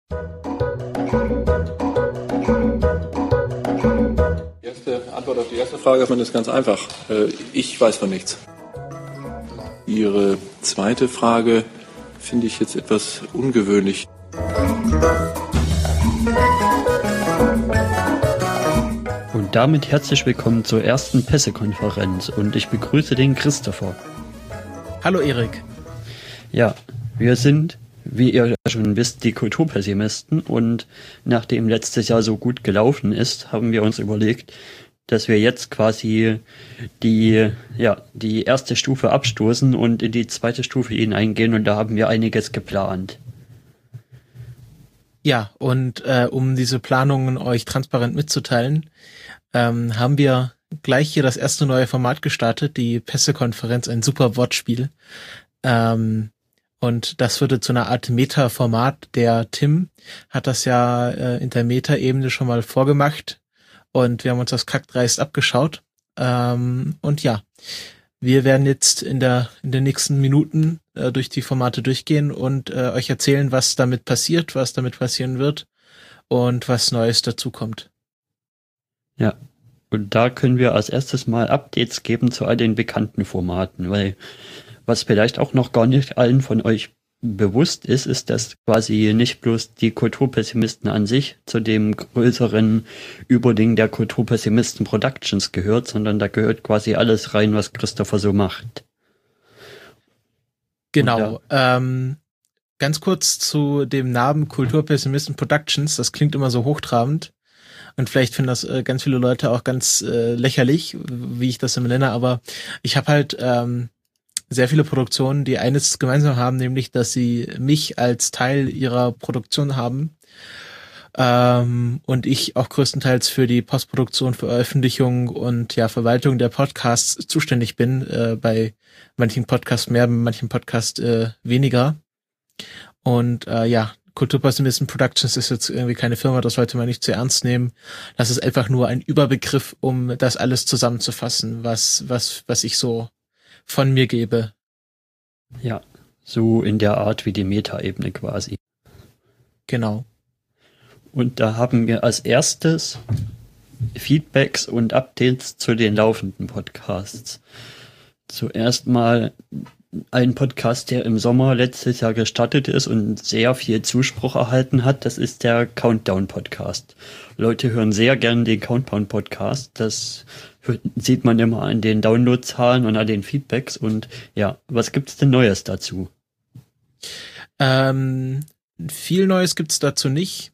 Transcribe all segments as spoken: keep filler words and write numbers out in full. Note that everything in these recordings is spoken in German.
Die erste Antwort auf die erste Frage ist ganz einfach. Ich weiß von nichts. Ihre zweite Frage finde ich jetzt etwas ungewöhnlich. Und damit herzlich willkommen zur ersten Pressekonferenz und ich begrüße den Christopher. Hallo Erik. Ja, wir sind, wie ihr schon wisst, die Kulturpessimisten und nachdem letztes Jahr so gut gelaufen ist, haben wir uns überlegt, dass wir jetzt quasi die, ja, die erste Stufe abstoßen und in die zweite Stufe hineingehen und da haben wir einiges geplant. Ja, und äh, um diese Planungen euch transparent mitzuteilen, ähm, haben wir gleich hier das erste neue Format gestartet, die Pressekonferenz, ein super Wortspiel. Ähm, und das würde zu einer Art Meta-Format. Der Tim hat das ja äh, in der Meta-Ebene schon mal vorgemacht und wir haben uns das kackdreist abgeschaut. Ähm, und ja, wir werden jetzt in der in den nächsten Minuten äh, durch die Formate durchgehen und äh, euch erzählen, was damit passiert, was damit passieren wird und was Neues dazukommt. Ja, und da können wir als erstes mal Updates geben zu all den bekannten Formaten, weil was vielleicht auch noch gar nicht allen von euch bewusst ist, ist, dass quasi nicht bloß die Kulturpessimisten an sich zu dem größeren Überding der Kulturpessimisten Productions gehört, sondern da gehört quasi alles rein, was Christopher so macht. Genau. Ja. Ähm, ganz kurz zu dem Namen Kulturpessimisten Productions. Das klingt immer so hochtrabend. Und vielleicht finden das äh, ganz viele Leute auch ganz äh, lächerlich, wie ich das immer nenne. Aber ich habe halt ähm, sehr viele Produktionen, die eines gemeinsam haben, nämlich, dass sie mich als Teil ihrer Produktion haben. Ähm, und ich auch größtenteils für die Postproduktion, Veröffentlichung und ja Verwaltung der Podcasts zuständig bin. Äh, bei manchen Podcasts mehr, bei manchen Podcasts äh, weniger. Und äh, ja, Kulturpessimisten Productions ist jetzt irgendwie keine Firma, das sollte man nicht zu ernst nehmen. Das ist einfach nur ein Überbegriff, um das alles zusammenzufassen, was was was ich so von mir gebe. Ja, so in der Art wie die Meta-Ebene quasi. Genau. Und da haben wir als erstes Feedbacks und Updates zu den laufenden Podcasts. Zuerst mal ein Podcast, der im Sommer letztes Jahr gestartet ist und sehr viel Zuspruch erhalten hat, das ist der Countdown-Podcast. Leute hören sehr gern den Countdown-Podcast, das sieht man immer an den Downloadzahlen und an den Feedbacks und ja, was gibt's denn Neues dazu? Ähm, viel Neues gibt's dazu nicht.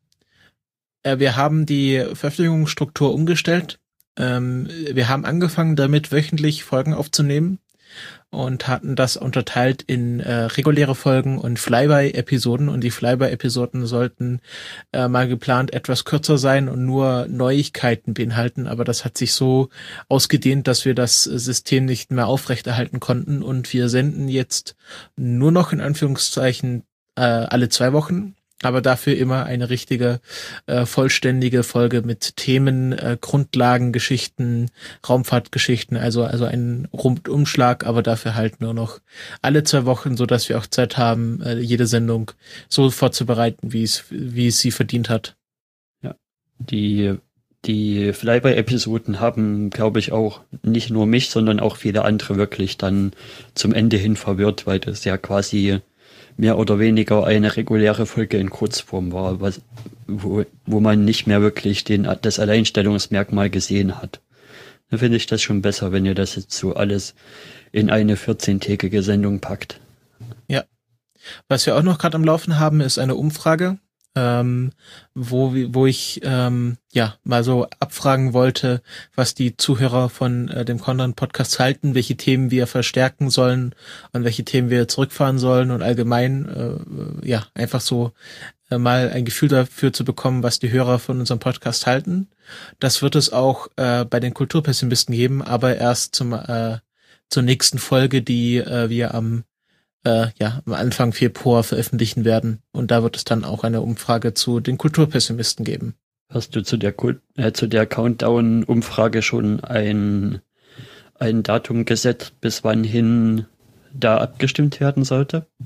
Äh, wir haben die Veröffentlichungsstruktur umgestellt. Ähm, wir haben angefangen damit, wöchentlich Folgen aufzunehmen und hatten das unterteilt in äh, reguläre Folgen und Flyby-Episoden und die Flyby-Episoden sollten äh, mal geplant etwas kürzer sein und nur Neuigkeiten beinhalten, aber das hat sich so ausgedehnt, dass wir das System nicht mehr aufrechterhalten konnten und wir senden jetzt nur noch in Anführungszeichen äh, alle zwei Wochen, aber dafür immer eine richtige, äh, vollständige Folge mit Themen, äh, Grundlagen, Geschichten, Raumfahrtgeschichten, also also ein Rundumschlag, aber dafür halt nur noch alle zwei Wochen, so dass wir auch Zeit haben, äh, jede Sendung so vorzubereiten, wie es wie es sie verdient hat. Ja, die die Flyby-Episoden haben, glaube ich, auch nicht nur mich, sondern auch viele andere wirklich dann zum Ende hin verwirrt, weil das ja quasi mehr oder weniger eine reguläre Folge in Kurzform war, was, wo, wo man nicht mehr wirklich den, das Alleinstellungsmerkmal gesehen hat. Da finde ich das schon besser, wenn ihr das jetzt so alles in eine vierzehntägige Sendung packt. Ja. Was wir auch noch gerade am Laufen haben, ist eine Umfrage, ähm, wo, wo ich ähm, ja mal so abfragen wollte, was die Zuhörer von äh, dem Content-Podcast halten, welche Themen wir verstärken sollen und welche Themen wir zurückfahren sollen und allgemein äh, ja einfach so äh, mal ein Gefühl dafür zu bekommen, was die Hörer von unserem Podcast halten. Das wird es auch äh, bei den Kulturpessimisten geben, aber erst zum äh, zur nächsten Folge, die äh, wir am Äh, ja, am Anfang Februar veröffentlichen werden. Und da wird es dann auch eine Umfrage zu den Kulturpessimisten geben. Hast du zu der Kult, äh, zu der Countdown-Umfrage schon ein, ein Datum gesetzt, bis wann hin da abgestimmt werden sollte?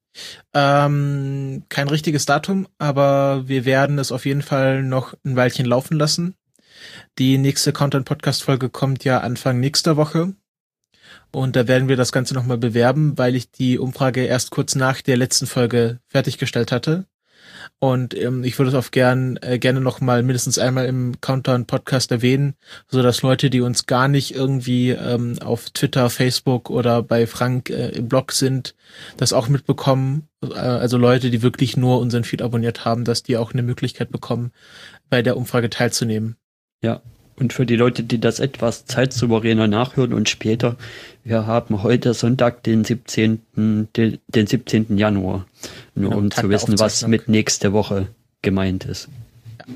Ähm, kein richtiges Datum, aber wir werden es auf jeden Fall noch ein Weilchen laufen lassen. Die nächste Content-Podcast-Folge kommt ja Anfang nächster Woche. Und da werden wir das Ganze nochmal bewerben, weil ich die Umfrage erst kurz nach der letzten Folge fertiggestellt hatte. Und ähm, ich würde es auch gern äh, gerne nochmal mindestens einmal im Countdown-Podcast erwähnen, so dass Leute, die uns gar nicht irgendwie ähm, auf Twitter, Facebook oder bei Frank äh, im Blog sind, das auch mitbekommen. Äh, also Leute, die wirklich nur unseren Feed abonniert haben, dass die auch eine Möglichkeit bekommen, bei der Umfrage teilzunehmen. Ja, und für die Leute, die das etwas zeitsouveräner nachhören und später, wir haben heute Sonntag, den siebzehnten den, den siebzehnten Januar, nur Genau, um Tag zu der wissen, was Aufzeichnung. mit nächste Woche gemeint ist. Ja.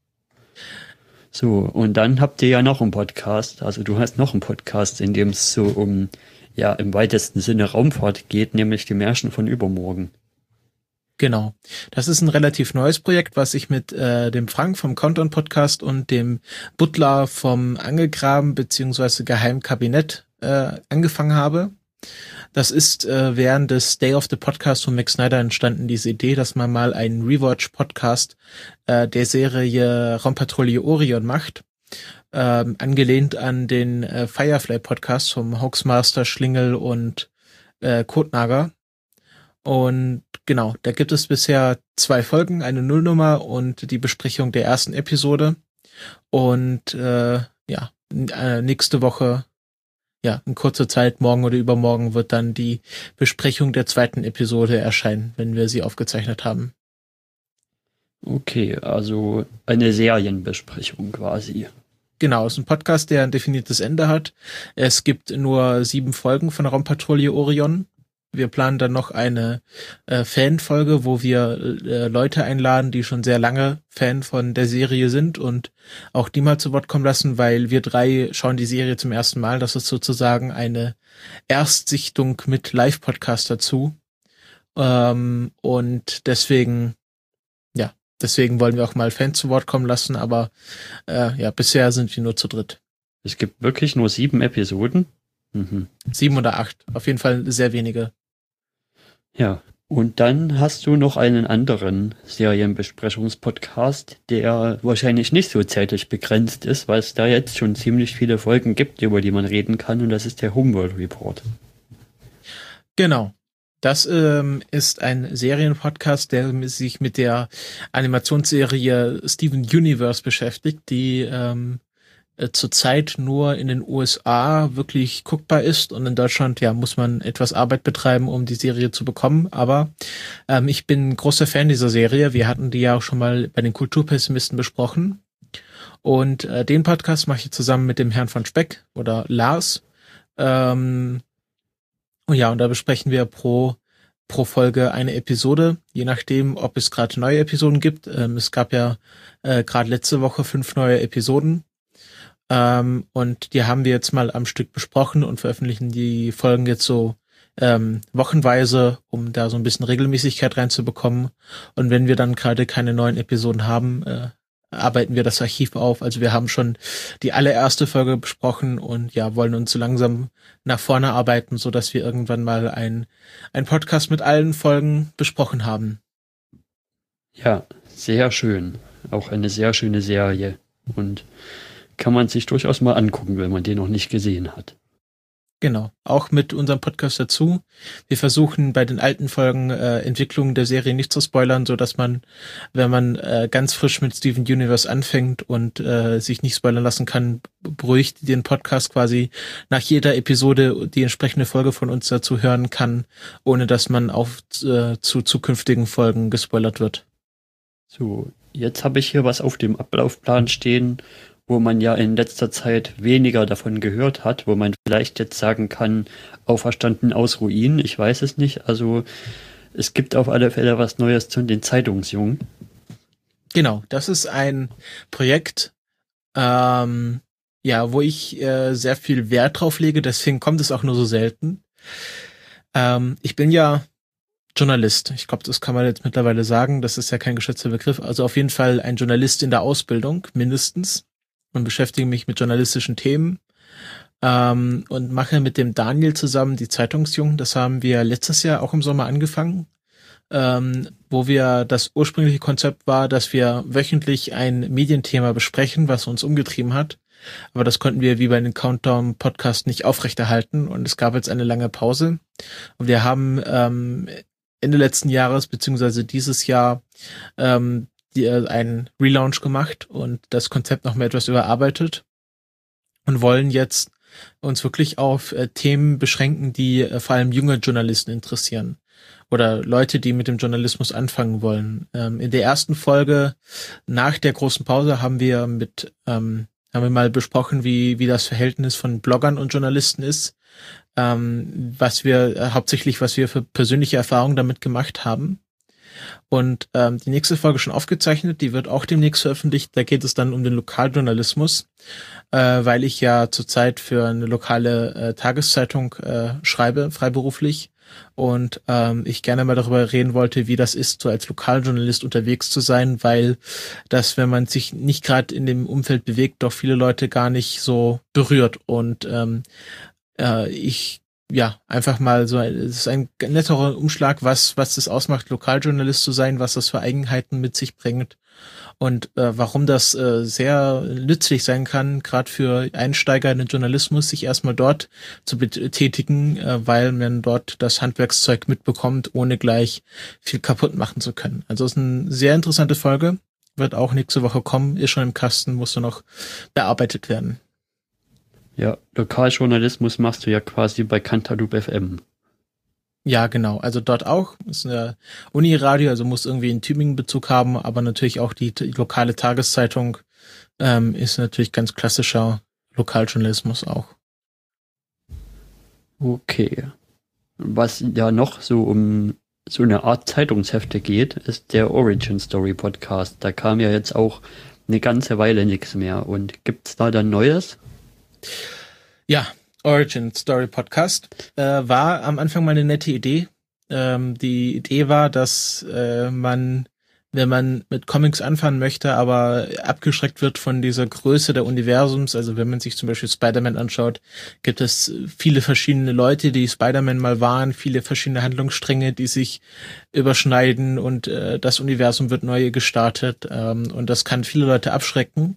So, und dann habt ihr ja noch einen Podcast, also du hast noch einen Podcast, in dem es so um, ja, im weitesten Sinne Raumfahrt geht, nämlich die Märchen von übermorgen. Genau. Das ist ein relativ neues Projekt, was ich mit äh, dem Frank vom Countdown Podcast und dem Butler vom Angegraben bzw. Geheimkabinett äh, angefangen habe. Das ist äh, während des Day of the Podcast von Max Snyder entstanden, diese Idee, dass man mal einen Rewatch-Podcast äh, der Serie Raumpatrouille Orion macht. Ähm, angelehnt an den äh, Firefly-Podcast vom Hoaxmaster Schlingel und äh, Kotnager. Und genau, da gibt es bisher zwei Folgen, eine Nullnummer und die Besprechung der ersten Episode. Und äh, ja, äh, nächste Woche, ja, in kurzer Zeit, morgen oder übermorgen, wird dann die Besprechung der zweiten Episode erscheinen, wenn wir sie aufgezeichnet haben. Okay, also eine Serienbesprechung quasi. Genau, es ist ein Podcast, der ein definiertes Ende hat. Es gibt nur sieben Folgen von Raumpatrouille Orion. Wir planen dann noch eine äh, Fanfolge, wo wir äh, Leute einladen, die schon sehr lange Fan von der Serie sind und auch die mal zu Wort kommen lassen, weil wir drei schauen die Serie zum ersten Mal. Das ist sozusagen eine Erstsichtung mit Live-Podcast dazu. Ähm, und deswegen, ja, deswegen wollen wir auch mal Fans zu Wort kommen lassen, aber äh, ja, bisher sind wir nur zu dritt. Es gibt wirklich nur sieben Episoden? Mhm. Sieben oder acht, auf jeden Fall sehr wenige. Ja, und dann hast du noch einen anderen Serienbesprechungspodcast, der wahrscheinlich nicht so zeitlich begrenzt ist, weil es da jetzt schon ziemlich viele Folgen gibt, über die man reden kann, und das ist der Homeworld Report. Genau. Das ähm, ist ein Serienpodcast, der sich mit der Animationsserie Steven Universe beschäftigt, die ähm, äh, zurzeit nur in den U S A wirklich guckbar ist, und in Deutschland ja muss man etwas Arbeit betreiben, um die Serie zu bekommen. Aber ähm, ich bin großer Fan dieser Serie. Wir hatten die ja auch schon mal bei den Kulturpessimisten besprochen. Und äh, den Podcast mache ich zusammen mit dem Herrn von Speck oder Lars. Ähm, und ja, und da besprechen wir pro pro Folge eine Episode, je nachdem, ob es gerade neue Episoden gibt. Ähm, es gab ja äh, gerade letzte Woche fünf neue Episoden. Ähm, und die haben wir jetzt mal am Stück besprochen und veröffentlichen die Folgen jetzt so ähm, wochenweise, um da so ein bisschen Regelmäßigkeit reinzubekommen. Und wenn wir dann gerade keine neuen Episoden haben, äh, arbeiten wir das Archiv auf. Also wir haben schon die allererste Folge besprochen und ja, wollen uns so langsam nach vorne arbeiten, so dass wir irgendwann mal ein, ein Podcast mit allen Folgen besprochen haben. Ja, sehr schön. Auch eine sehr schöne Serie. Und kann man sich durchaus mal angucken, wenn man den noch nicht gesehen hat. Genau, auch mit unserem Podcast dazu. Wir versuchen bei den alten Folgen äh, Entwicklungen der Serie nicht zu spoilern, so dass man, wenn man äh, ganz frisch mit Steven Universe anfängt und äh, sich nicht spoilern lassen kann, beruhigt den Podcast quasi nach jeder Episode die entsprechende Folge von uns dazu hören kann, ohne dass man auf äh, zu zukünftigen Folgen gespoilert wird. So, jetzt habe ich hier was auf dem Ablaufplan stehen, wo man ja in letzter Zeit weniger davon gehört hat, wo man vielleicht jetzt sagen kann, auferstanden aus Ruinen, ich weiß es nicht. Also es gibt auf alle Fälle was Neues zu den Zeitungsjungen. Genau, das ist ein Projekt, ähm, ja, wo ich äh, sehr viel Wert drauf lege, deswegen kommt es auch nur so selten. Ähm, ich bin ja Journalist. Ich glaube, das kann man jetzt mittlerweile sagen, das ist ja kein geschützter Begriff. Also auf jeden Fall ein Journalist in der Ausbildung, mindestens. Und beschäftige mich mit journalistischen Themen ähm, und mache mit dem Daniel zusammen die Zeitungsjungen. Das haben wir letztes Jahr auch im Sommer angefangen. ähm, wo wir, das ursprüngliche Konzept war, dass wir wöchentlich ein Medienthema besprechen, was uns umgetrieben hat. Aber das konnten wir wie bei den Countdown-Podcast nicht aufrechterhalten und es gab jetzt eine lange Pause. Und wir haben ähm, Ende letzten Jahres beziehungsweise dieses Jahr ähm, die, äh, einen Relaunch gemacht und das Konzept noch mal etwas überarbeitet und wollen jetzt uns wirklich auf äh, Themen beschränken, die äh, vor allem junge Journalisten interessieren oder Leute, die mit dem Journalismus anfangen wollen. Ähm, in der ersten Folge nach der großen Pause haben wir mit ähm, haben wir mal besprochen, wie wie das Verhältnis von Bloggern und Journalisten ist, ähm, was wir äh, hauptsächlich, was wir für persönliche Erfahrungen damit gemacht haben. Und ähm, die nächste Folge schon aufgezeichnet, die wird auch demnächst veröffentlicht. Da geht es dann um den Lokaljournalismus, äh, weil ich ja zurzeit für eine lokale äh, Tageszeitung äh, schreibe, freiberuflich. Und ähm, ich gerne mal darüber reden wollte, wie das ist, so als Lokaljournalist unterwegs zu sein, weil das, wenn man sich nicht gerade in dem Umfeld bewegt, doch viele Leute gar nicht so berührt. Und ähm, äh, ich ja, einfach mal so, es ist ein netterer Umschlag, was was das ausmacht, Lokaljournalist zu sein, was das für Eigenheiten mit sich bringt und äh, warum das äh, sehr nützlich sein kann, gerade für Einsteiger in den Journalismus, sich erstmal dort zu betätigen, äh, weil man dort das Handwerkszeug mitbekommt, ohne gleich viel kaputt machen zu können. Also es ist eine sehr interessante Folge, wird auch nächste Woche kommen, ist schon im Kasten, muss nur noch bearbeitet werden. Ja, Lokaljournalismus machst du ja quasi bei Cantaloupe F M. Ja, genau. Also dort auch. Ist eine Uniradio, also muss irgendwie einen Tübingen-Bezug haben, aber natürlich auch die, die lokale Tageszeitung ähm, ist natürlich ganz klassischer Lokaljournalismus auch. Okay. Was ja noch so um so eine Art Zeitungshefte geht, ist der Origin Story Podcast. Da kam ja jetzt auch eine ganze Weile nichts mehr. Und gibt's da dann Neues? Ja, Origin Story Podcast äh, war am Anfang mal eine nette Idee. Ähm, die Idee war, dass äh, man, wenn man mit Comics anfangen möchte, aber abgeschreckt wird von dieser Größe der Universums, also wenn man sich zum Beispiel Spider-Man anschaut, gibt es viele verschiedene Leute, die Spider-Man mal waren, viele verschiedene Handlungsstränge, die sich überschneiden und äh, das Universum wird neu gestartet ähm, und das kann viele Leute abschrecken.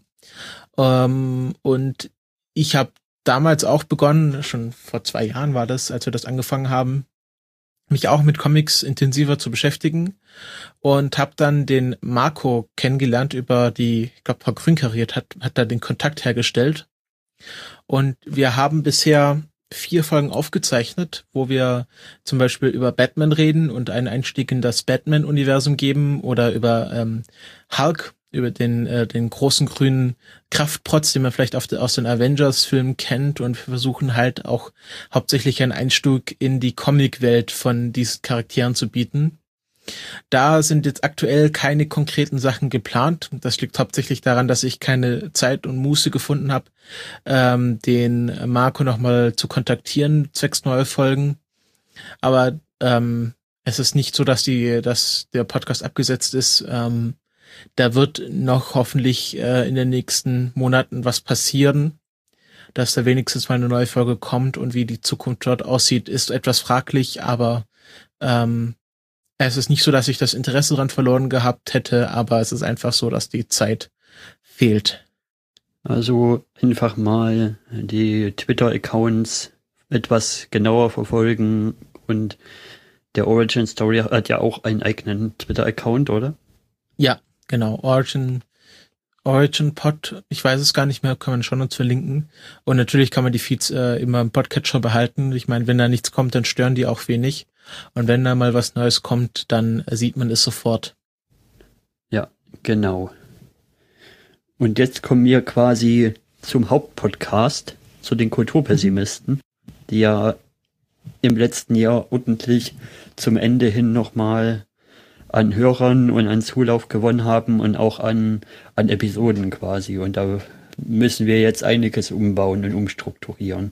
Ähm, und ich habe damals auch begonnen, schon vor zwei Jahren war das, als wir das angefangen haben, mich auch mit Comics intensiver zu beschäftigen und habe dann den Marco kennengelernt über die, ich glaube, Frau Grünkariert hat, hat da den Kontakt hergestellt. Und wir haben bisher vier Folgen aufgezeichnet, wo wir zum Beispiel über Batman reden und einen Einstieg in das Batman-Universum geben oder über ähm, Hulk, über den äh, den großen grünen Kraftprotz, den man vielleicht auf de, aus den Avengers-Filmen kennt und wir versuchen halt auch hauptsächlich einen Einstieg in die Comic-Welt von diesen Charakteren zu bieten. Da sind jetzt aktuell keine konkreten Sachen geplant. Das liegt hauptsächlich daran, dass ich keine Zeit und Muße gefunden habe, ähm, den Marco nochmal zu kontaktieren, zwecks neuer Folgen. Aber ähm, es ist nicht so, dass die, dass der Podcast abgesetzt ist. Ähm, Da wird noch hoffentlich äh, in den nächsten Monaten was passieren, dass da wenigstens mal eine neue Folge kommt und wie die Zukunft dort aussieht, ist etwas fraglich, aber ähm, es ist nicht so, dass ich das Interesse daran verloren gehabt hätte, aber es ist einfach so, dass die Zeit fehlt. Also einfach mal die Twitter-Accounts etwas genauer verfolgen und der Origin Story hat ja auch einen eigenen Twitter-Account, oder? Ja. Genau, Origin, Origin Pod, ich weiß es gar nicht mehr, kann man schon uns verlinken. Und natürlich kann man die Feeds äh, immer im Podcatcher behalten. Ich meine, wenn da nichts kommt, dann stören die auch wenig. Und wenn da mal was Neues kommt, dann sieht man es sofort. Ja, genau. Und jetzt kommen wir quasi zum Hauptpodcast, zu den Kulturpessimisten, die ja im letzten Jahr ordentlich zum Ende hin nochmal an Hörern und an Zulauf gewonnen haben und auch an, an Episoden quasi. Und da müssen wir jetzt einiges umbauen und umstrukturieren.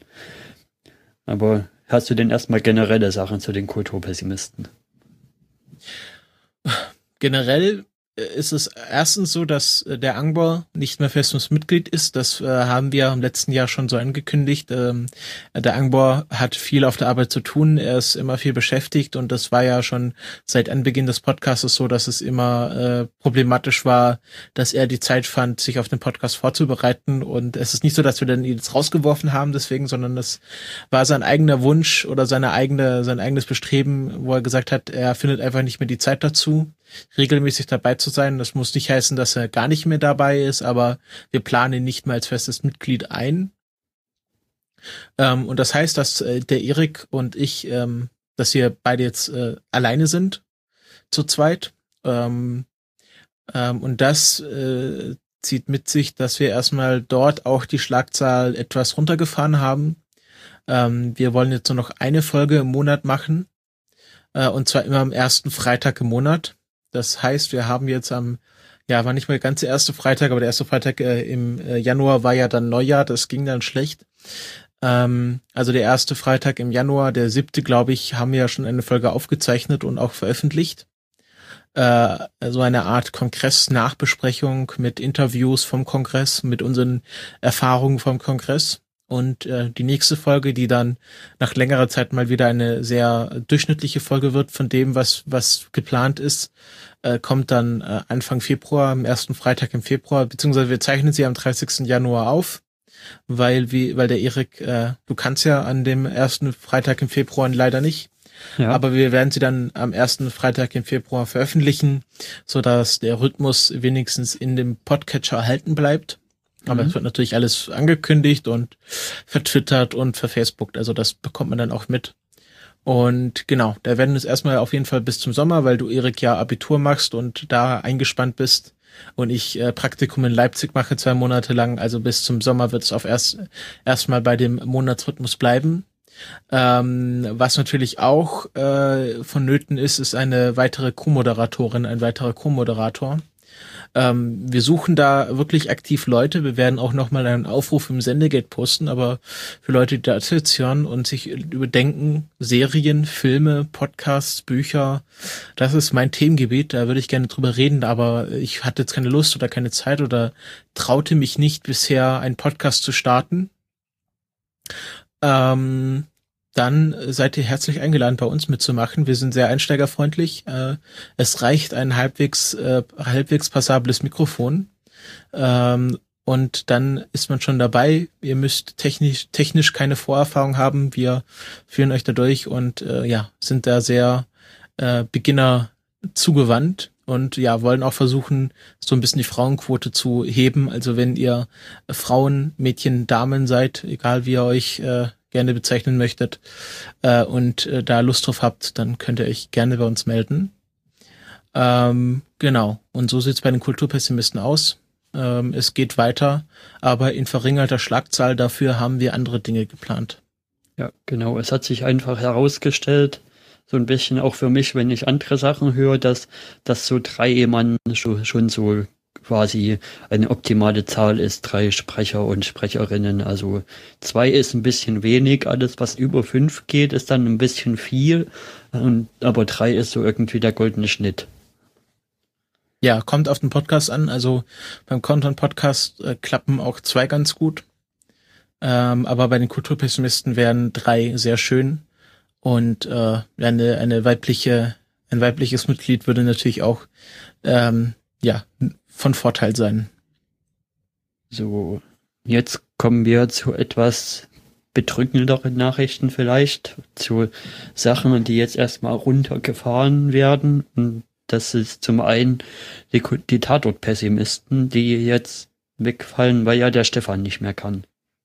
Aber hast du denn erstmal generelle Sachen zu den Kulturpessimisten? Generell ist es erstens so, dass der Angbor nicht mehr festes Mitglied ist. Das äh, haben wir im letzten Jahr schon so angekündigt. Ähm, der Angbor hat viel auf der Arbeit zu tun. Er ist immer viel beschäftigt und das war ja schon seit Anbeginn des Podcasts so, dass es immer äh, problematisch war, dass er die Zeit fand, sich auf den Podcast vorzubereiten. Und es ist nicht so, dass wir dann ihn jetzt rausgeworfen haben deswegen, sondern das war sein eigener Wunsch oder seine eigene, sein eigenes Bestreben, wo er gesagt hat, er findet einfach nicht mehr die Zeit dazu, regelmäßig dabei zu sein. Das muss nicht heißen, dass er gar nicht mehr dabei ist, aber wir planen ihn nicht mehr als festes Mitglied ein. Ähm, und das heißt, dass äh, der Erik und ich, ähm, dass wir beide jetzt äh, alleine sind, zu zweit. Ähm, ähm, und das äh, zieht mit sich, dass wir erstmal dort auch die Schlagzahl etwas runtergefahren haben. Ähm, wir wollen jetzt nur noch eine Folge im Monat machen, äh, und zwar immer am ersten Freitag im Monat. Das heißt, wir haben jetzt am, ja, war nicht mal der ganze erste Freitag, aber der erste Freitag äh, im äh, Januar war ja dann Neujahr, das ging dann schlecht. Ähm, also der erste Freitag im Januar, der siebte, glaube ich, haben wir ja schon eine Folge aufgezeichnet und auch veröffentlicht. Äh, so eine Art Kongress-Nachbesprechung mit Interviews vom Kongress, mit unseren Erfahrungen vom Kongress. Und äh, die nächste Folge, die dann nach längerer Zeit mal wieder eine sehr durchschnittliche Folge wird von dem, was was geplant ist, äh, kommt dann äh, Anfang Februar, am ersten Freitag im Februar, beziehungsweise wir zeichnen sie am dreißigsten Januar auf, weil wie weil der Erik, äh, du kannst ja an dem ersten Freitag im Februar leider nicht, ja. Aber wir werden sie dann am ersten Freitag im Februar veröffentlichen, sodass der Rhythmus wenigstens in dem Podcatcher erhalten bleibt. Aber mhm. es wird natürlich alles angekündigt und vertwittert und verfacebookt. Also das bekommt man dann auch mit. Und genau, da werden wir es erstmal auf jeden Fall bis zum Sommer, weil du, Erik, ja Abitur machst und da eingespannt bist. Und ich äh, Praktikum in Leipzig mache zwei Monate lang. Also bis zum Sommer wird es auf erst erstmal bei dem Monatsrhythmus bleiben. Ähm, was natürlich auch äh, vonnöten ist, ist eine weitere Co-Moderatorin, ein weiterer Co-Moderator. Ähm, wir suchen da wirklich aktiv Leute. Wir werden auch nochmal einen Aufruf im Sendegate posten, aber für Leute, die das jetzt hören und sich überdenken, Serien, Filme, Podcasts, Bücher, das ist mein Themengebiet, da würde ich gerne drüber reden, aber ich hatte jetzt keine Lust oder keine Zeit oder traute mich nicht bisher, einen Podcast zu starten. Ähm, dann seid ihr herzlich eingeladen, bei uns mitzumachen. Wir sind sehr einsteigerfreundlich. Äh, es reicht ein halbwegs äh, halbwegs passables Mikrofon. Ähm, und dann ist man schon dabei. Ihr müsst technisch technisch keine Vorerfahrung haben. Wir führen euch da durch und äh, ja, sind da sehr äh, Beginner zugewandt und ja, wollen auch versuchen, so ein bisschen die Frauenquote zu heben. Also wenn ihr Frauen, Mädchen, Damen seid, egal wie ihr euch äh, gerne bezeichnen möchtet äh, und äh, da Lust drauf habt, dann könnt ihr euch gerne bei uns melden. Ähm, genau, und so sieht's bei den Kulturpessimisten aus. Ähm, es geht weiter, aber in verringerter Schlagzahl, dafür haben wir andere Dinge geplant. Ja, genau, es hat sich einfach herausgestellt, so ein bisschen auch für mich, wenn ich andere Sachen höre, dass, dass so drei Mann schon, schon so quasi eine optimale Zahl ist, drei Sprecher und Sprecherinnen. Also zwei ist ein bisschen wenig, alles was über fünf geht, ist dann ein bisschen viel, und, aber drei ist so irgendwie der goldene Schnitt. Ja, kommt auf den Podcast an, also beim Content-Podcast äh, klappen auch zwei ganz gut, ähm, aber bei den Kulturpessimisten wären drei sehr schön und äh, eine, eine weibliche, ein weibliches Mitglied würde natürlich auch ähm, ja, von Vorteil sein. So, jetzt kommen wir zu etwas bedrückenderen Nachrichten vielleicht, zu Sachen, die jetzt erstmal runtergefahren werden. Und das ist zum einen die, die Tatort-Pessimisten, die jetzt wegfallen, weil ja der Stefan nicht mehr kann.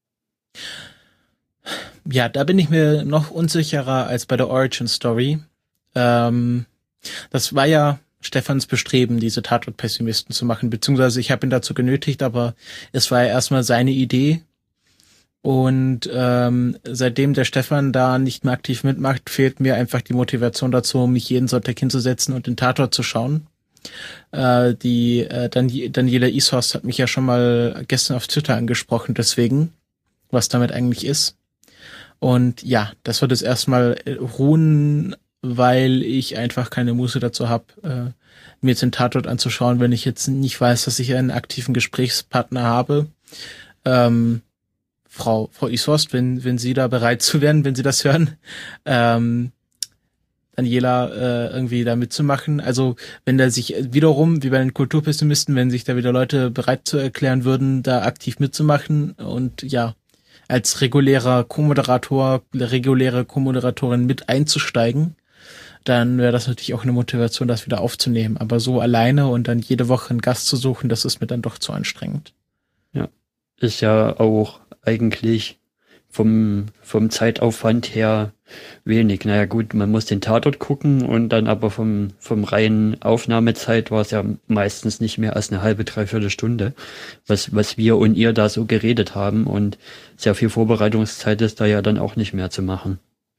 Ja, da bin ich mir noch unsicherer als bei der Origin Story. Ähm, das war ja Stefans Bestreben, diese Tatort-Pessimisten zu machen, beziehungsweise ich habe ihn dazu genötigt, aber es war ja erstmal seine Idee. Und ähm, seitdem der Stefan da nicht mehr aktiv mitmacht, fehlt mir einfach die Motivation dazu, mich jeden Sonntag hinzusetzen und den Tatort zu schauen. Äh, die äh, Dan- Daniela Ishorst hat mich ja schon mal gestern auf Twitter angesprochen, deswegen, was damit eigentlich ist. Und ja, das wird jetzt erstmal ruhen weil ich einfach keine Muße dazu habe, äh, mir jetzt den Tatort anzuschauen, wenn ich jetzt nicht weiß, dass ich einen aktiven Gesprächspartner habe. Ähm, Frau, Frau Ishorst, wenn, wenn Sie da bereit zu werden, wenn Sie das hören, ähm, Daniela äh, irgendwie da mitzumachen. Also wenn da sich wiederum, wie bei den Kulturpessimisten, wenn sich da wieder Leute bereit zu erklären würden, da aktiv mitzumachen und ja, als regulärer Co-Moderator, reguläre Co-Moderatorin mit einzusteigen, dann wäre das natürlich auch eine Motivation, das wieder aufzunehmen. Aber so alleine und dann jede Woche einen Gast zu suchen, das ist mir dann doch zu anstrengend. Ja, ist ja auch eigentlich vom, vom Zeitaufwand her wenig. Naja gut, man muss den Tatort gucken und dann aber vom, vom reinen Aufnahmezeit war es ja meistens nicht mehr als eine halbe, dreiviertel Stunde, was, was wir und ihr da so geredet haben, und sehr viel Vorbereitungszeit ist da ja dann auch nicht mehr zu machen.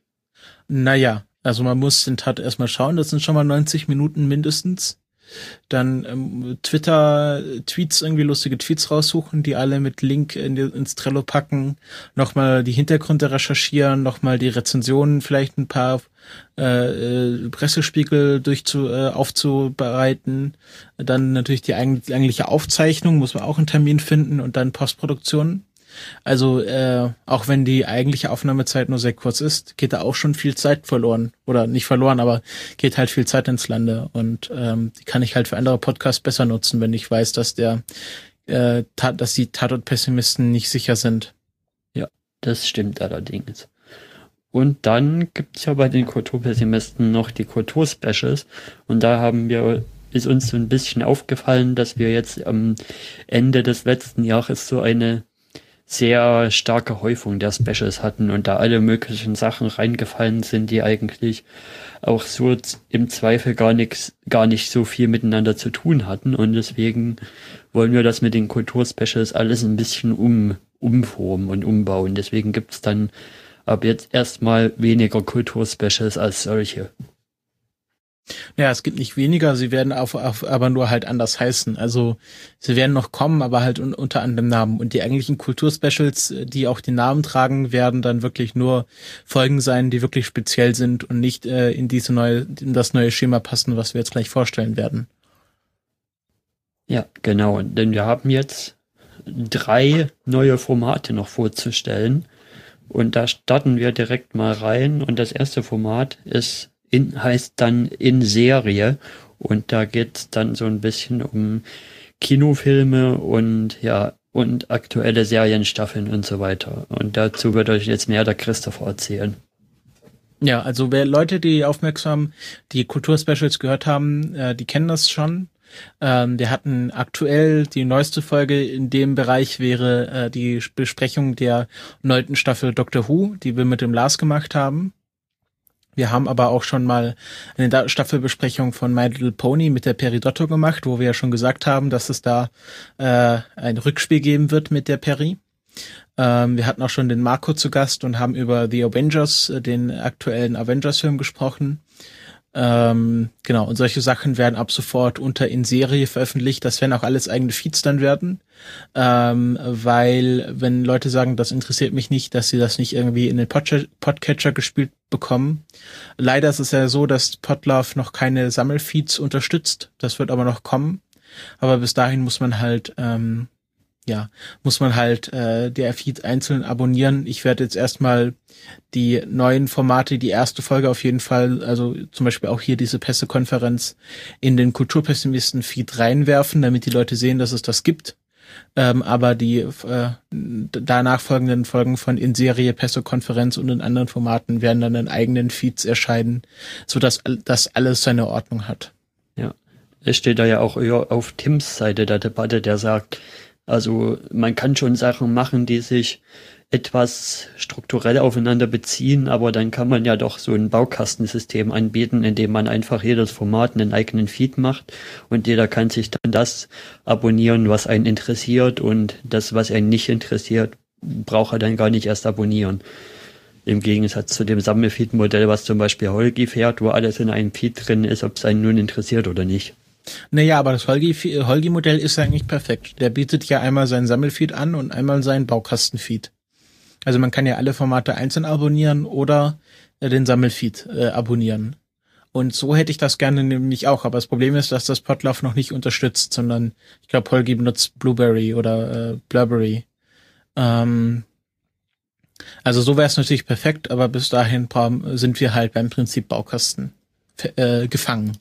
Naja, also man muss den Tatort erstmal schauen, das sind schon mal neunzig Minuten mindestens. Dann ähm, Twitter, Tweets, irgendwie lustige Tweets raussuchen, die alle mit Link in die, ins Trello packen, nochmal die Hintergründe recherchieren, nochmal die Rezensionen, vielleicht ein paar äh, äh, Pressespiegel durchzu, äh, aufzubereiten, dann natürlich die eigentliche Aufzeichnung, muss man auch einen Termin finden, und dann Postproduktion. Also äh, auch wenn die eigentliche Aufnahmezeit nur sehr kurz ist, geht da auch schon viel Zeit verloren. Oder nicht verloren, aber geht halt viel Zeit ins Lande. Und ähm, die kann ich halt für andere Podcasts besser nutzen, wenn ich weiß, dass der äh, ta- dass die Tatort-Pessimisten nicht sicher sind. Ja, das stimmt allerdings. Und dann gibt's ja bei den Kulturpessimisten noch die Kulturspecials. Und da haben wir ist uns so ein bisschen aufgefallen, dass wir jetzt am Ende des letzten Jahres so eine sehr starke Häufung der Specials hatten und da alle möglichen Sachen reingefallen sind, die eigentlich auch so im Zweifel gar nichts, gar nicht so viel miteinander zu tun hatten, und deswegen wollen wir das mit den Kulturspecials alles ein bisschen um, umformen und umbauen. Deswegen gibt's dann ab jetzt erstmal weniger Kulturspecials als solche. Ja, es gibt nicht weniger, sie werden auf, auf, aber nur halt anders heißen. Also sie werden noch kommen, aber halt un, unter anderem Namen. Und die eigentlichen Kulturspecials, die auch den Namen tragen, werden dann wirklich nur Folgen sein, die wirklich speziell sind und nicht äh, in diese neue, in das neue Schema passen, was wir jetzt gleich vorstellen werden. Ja, genau. Denn wir haben jetzt drei neue Formate noch vorzustellen. Und da starten wir direkt mal rein. Und das erste Format ist In, heißt dann In Serie, und da geht's dann so ein bisschen um Kinofilme und ja und aktuelle Serienstaffeln und so weiter. Und dazu wird euch jetzt mehr der Christopher erzählen. Ja, also wer Leute, die aufmerksam die Kulturspecials gehört haben, äh, die kennen das schon. Ähm, wir hatten aktuell die neueste Folge in dem Bereich wäre äh, die Besprechung der neunten Staffel Doctor Who, die wir mit dem Lars gemacht haben. Wir haben aber auch schon mal eine Staffelbesprechung von My Little Pony mit der Peridotto gemacht, wo wir ja schon gesagt haben, dass es da äh, ein Rückspiel geben wird mit der Peri. Ähm, wir hatten auch schon den Marco zu Gast und haben über The Avengers, den aktuellen Avengers-Film, gesprochen. Ähm, genau, und solche Sachen werden ab sofort unter In Serie veröffentlicht. Das werden auch alles eigene Feeds dann werden, ähm, weil wenn Leute sagen, das interessiert mich nicht, dass sie das nicht irgendwie in den Podca- Podcatcher gespielt bekommen. Leider ist es ja so, dass Podlove noch keine Sammelfeeds unterstützt. Das wird aber noch kommen. Aber bis dahin muss man halt ähm, ja, muss man halt äh, der Feed einzeln abonnieren. Ich werde jetzt erstmal die neuen Formate, die erste Folge auf jeden Fall, also zum Beispiel auch hier diese Pressekonferenz, in den Kulturpessimisten-Feed reinwerfen, damit die Leute sehen, dass es das gibt. Ähm, aber die äh, danach folgenden Folgen von In Serie, Pressekonferenz und in anderen Formaten werden dann in eigenen Feeds erscheinen, sodass das alles seine Ordnung hat. Ja, es steht da ja auch auf Tims Seite der Debatte, der sagt, also man kann schon Sachen machen, die sich etwas strukturell aufeinander beziehen, aber dann kann man ja doch so ein Baukastensystem anbieten, in dem man einfach jedes Format einen eigenen Feed macht und jeder kann sich dann das abonnieren, was einen interessiert, und das, was einen nicht interessiert, braucht er dann gar nicht erst abonnieren. Im Gegensatz zu dem Sammelfeed-Modell, was zum Beispiel Holgi fährt, wo alles in einem Feed drin ist, ob es einen nun interessiert oder nicht. Naja, aber das Holgi, Holgi-Modell ist ja eigentlich perfekt. Der bietet ja einmal seinen Sammelfeed an und einmal seinen Baukastenfeed. Also man kann ja alle Formate einzeln abonnieren oder äh, den Sammelfeed äh, abonnieren. Und so hätte ich das gerne nämlich auch. Aber das Problem ist, dass das Podlove noch nicht unterstützt, sondern ich glaube, Holgi benutzt Blueberry oder äh, Blurberry. Ähm, also so wäre es natürlich perfekt, aber bis dahin sind wir halt beim Prinzip Baukasten äh, gefangen.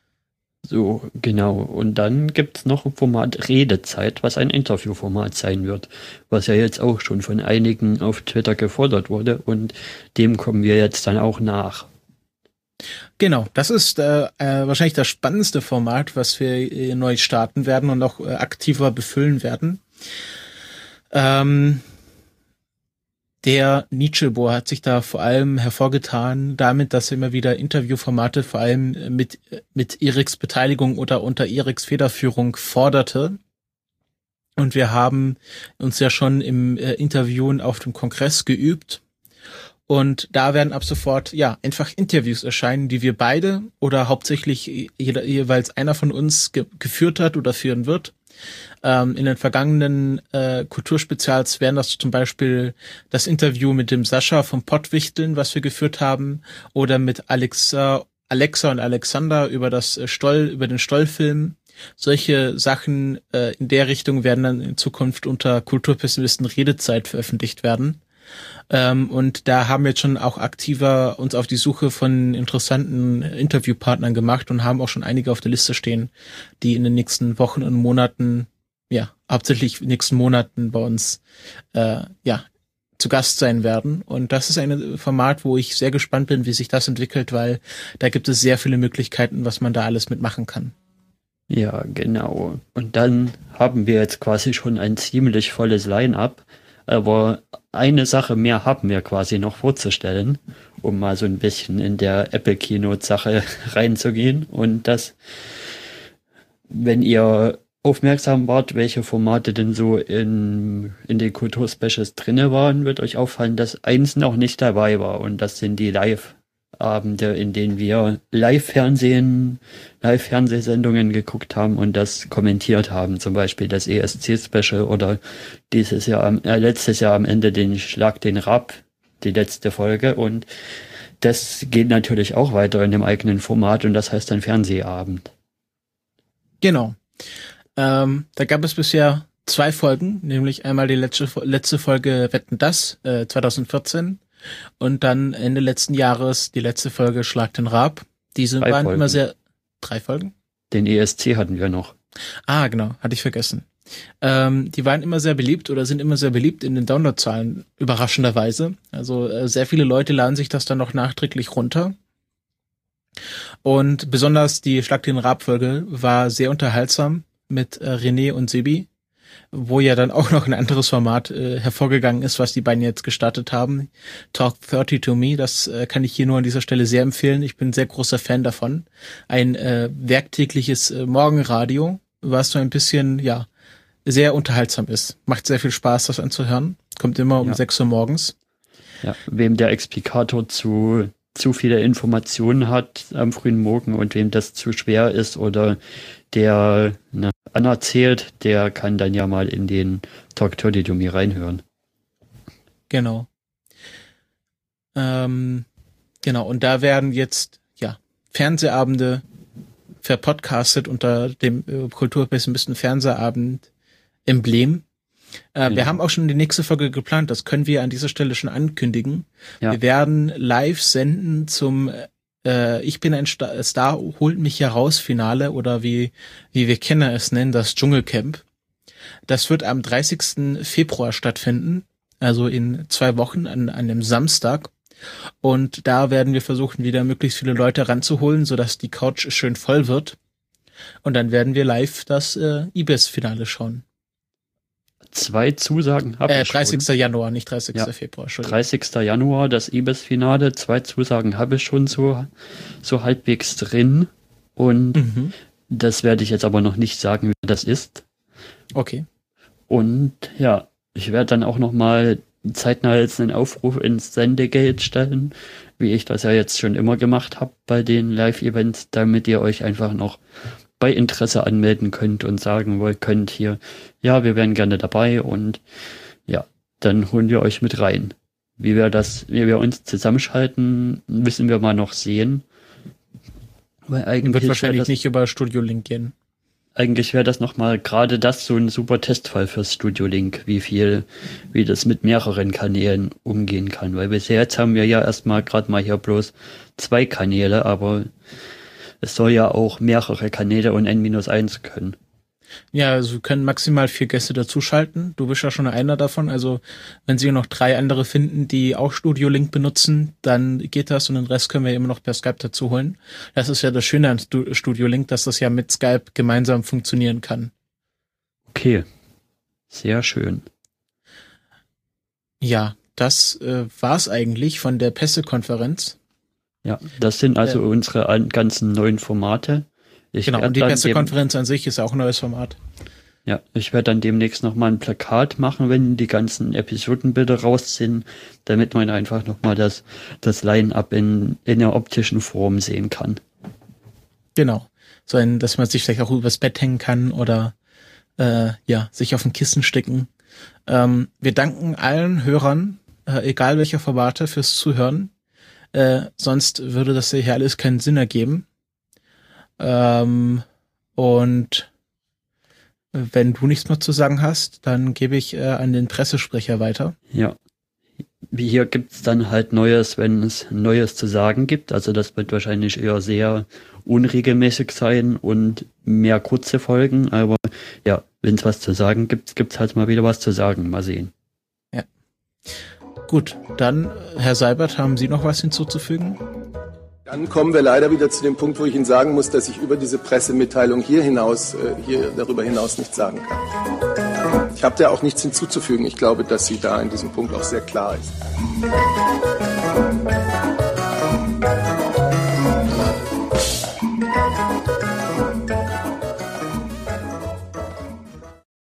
So, genau. Und dann gibt's noch ein Format Redezeit, was ein Interviewformat sein wird, was ja jetzt auch schon von einigen auf Twitter gefordert wurde und dem kommen wir jetzt dann auch nach. Genau, das ist äh, äh, wahrscheinlich das spannendste Format, was wir äh, neu starten werden und auch äh, aktiver befüllen werden. Ähm, der Nietzschebohr hat sich da vor allem hervorgetan damit, dass er immer wieder Interviewformate vor allem mit mit Eriks Beteiligung oder unter Eriks Federführung forderte. Und wir haben uns ja schon im äh, Interviewen auf dem Kongress geübt. Und da werden ab sofort, ja, einfach Interviews erscheinen, die wir beide oder hauptsächlich jeder, jeweils einer von uns ge- geführt hat oder führen wird. Ähm, in den vergangenen äh, Kulturspezials wären das zum Beispiel das Interview mit dem Sascha vom Pottwichteln, was wir geführt haben, oder mit Alexa, Alexa und Alexander über das Stoll, über den Stoll-Film. Solche Sachen äh, in der Richtung werden dann in Zukunft unter Kulturpessimisten Redezeit veröffentlicht werden. Ähm, und da haben wir jetzt schon auch aktiver uns auf die Suche von interessanten Interviewpartnern gemacht und haben auch schon einige auf der Liste stehen, die in den nächsten Wochen und Monaten, ja, hauptsächlich nächsten Monaten bei uns, äh, ja, zu Gast sein werden. Und das ist ein Format, wo ich sehr gespannt bin, wie sich das entwickelt, weil da gibt es sehr viele Möglichkeiten, was man da alles mitmachen kann. Ja, genau. Und dann haben wir jetzt quasi schon ein ziemlich volles Line-up. Aber eine Sache mehr haben wir quasi noch vorzustellen, um mal so ein bisschen in der Apple Keynote-Sache reinzugehen. Und das, wenn ihr aufmerksam wart, welche Formate denn so in, in den Kulturspecials drinne waren, wird euch auffallen, dass eins noch nicht dabei war. Und das sind die Live-Abende, in denen wir Live-Fernsehen, Live-Fernsehsendungen geguckt haben und das kommentiert haben. Zum Beispiel das E S C-Special oder dieses Jahr, am, äh, letztes Jahr am Ende den Schlag den Raab, die letzte Folge. Und das geht natürlich auch weiter in dem eigenen Format und das heißt dann Fernsehabend. Genau. Ähm, da gab es bisher zwei Folgen, nämlich einmal die letzte, letzte Folge Wetten, dass, äh, zwanzig vierzehn und dann Ende letzten Jahres die letzte Folge Schlag den Raab. Diese Drei waren Folgen. immer sehr, drei Folgen? Den E S C hatten wir noch. Ah, genau, hatte ich vergessen. Ähm, die waren immer sehr beliebt oder sind immer sehr beliebt in den Downloadzahlen, überraschenderweise. Also äh, sehr viele Leute laden sich das dann noch nachträglich runter. Und besonders die Schlag den Raab-Folge war sehr unterhaltsam mit äh, René und Sebi, wo ja dann auch noch ein anderes Format äh, hervorgegangen ist, was die beiden jetzt gestartet haben. Talk thirty to me, das äh, kann ich hier nur an dieser Stelle sehr empfehlen. Ich bin ein sehr großer Fan davon. Ein äh, werktägliches äh, Morgenradio, was so ein bisschen, ja, sehr unterhaltsam ist. Macht sehr viel Spaß, das anzuhören. Kommt immer um Ja. sechs Uhr morgens. Ja, wem der Explikator zu zu viele Informationen hat am frühen Morgen und wem das zu schwer ist oder der ne, anerzählt, der kann dann ja mal in den Talk thirty to me reinhören. Genau. Ähm, genau, und da werden jetzt, ja, Fernsehabende verpodcastet unter dem äh, Kulturpessimisten Fernsehabend Emblem. Äh, Ja. Wir haben auch schon die nächste Folge geplant, das können wir an dieser Stelle schon ankündigen. Ja. Wir werden live senden zum äh, Ich bin ein Sta- Star, holt mich heraus Finale oder wie, wie wir Kenner es nennen, das Dschungelcamp. Das wird am dreißigsten Februar stattfinden, also in zwei Wochen an, an einem Samstag. Und da werden wir versuchen, wieder möglichst viele Leute ranzuholen, sodass die Couch schön voll wird. Und dann werden wir live das äh, I B E S-Finale schauen. Zwei Zusagen habe Äh, ich dreißigster Januar, nicht dreißigster Ja. Februar. schon. Entschuldigung. dreißigster Januar, das I B E S-Finale. Zwei Zusagen habe ich schon so, so halbwegs drin. Und Mhm. das werde ich jetzt aber noch nicht sagen, wer das ist. Okay. Und ja, ich werde dann auch nochmal zeitnah jetzt einen Aufruf ins Sendegate stellen, wie ich das ja jetzt schon immer gemacht habe bei den Live-Events, damit ihr euch einfach noch bei Interesse anmelden könnt und sagen wollt, könnt hier, ja, wir wären gerne dabei und ja, dann holen wir euch mit rein. Wie wir das, wie wir uns zusammenschalten, müssen wir mal noch sehen. Weil eigentlich Wird wahrscheinlich das, nicht über Studio Link gehen. Eigentlich wäre das nochmal gerade das so ein super Testfall fürs Studio Link, wie viel, wie das mit mehreren Kanälen umgehen kann. Weil bisher jetzt haben wir ja erstmal gerade mal hier bloß zwei Kanäle, aber es soll ja auch mehrere Kanäle und N minus eins können. Ja, also wir können maximal vier Gäste dazuschalten. Du bist ja schon einer davon. Also wenn Sie noch drei andere finden, die auch Studio Link benutzen, dann geht das und den Rest können wir immer noch per Skype dazu holen. Das ist ja das Schöne an Studio Link, dass das ja mit Skype gemeinsam funktionieren kann. Okay, sehr schön. Ja, das äh, war's eigentlich von der Pressekonferenz. Ja, das sind also äh, unsere ganzen neuen Formate. Ich genau, und die Pressekonferenz an sich ist auch ein neues Format. Ja, ich werde dann demnächst nochmal ein Plakat machen, wenn die ganzen Episodenbilder raus sind, damit man einfach nochmal das, das Line-Up in, in der optischen Form sehen kann. Genau, so ein, dass man sich vielleicht auch übers Bett hängen kann oder äh, ja, sich auf ein Kissen stecken. Ähm, wir danken allen Hörern, äh, egal welcher Formate, fürs Zuhören. Äh, sonst würde das hier alles keinen Sinn ergeben. Ähm, und wenn du nichts mehr zu sagen hast, dann gebe ich äh, an den Pressesprecher weiter. Ja, wie hier gibt's dann halt Neues, wenn es Neues zu sagen gibt. Also das wird wahrscheinlich eher sehr unregelmäßig sein und mehr kurze Folgen. Aber ja, wenn es was zu sagen gibt, gibt's halt mal wieder was zu sagen. Mal sehen. Ja. Gut, dann, Herr Seibert, haben Sie noch was hinzuzufügen? Dann kommen wir leider wieder zu dem Punkt, wo ich Ihnen sagen muss, dass ich über diese Pressemitteilung hier hinaus, hier darüber hinaus nichts sagen kann. Ich habe da auch nichts hinzuzufügen. Ich glaube, dass sie da in diesem Punkt auch sehr klar ist.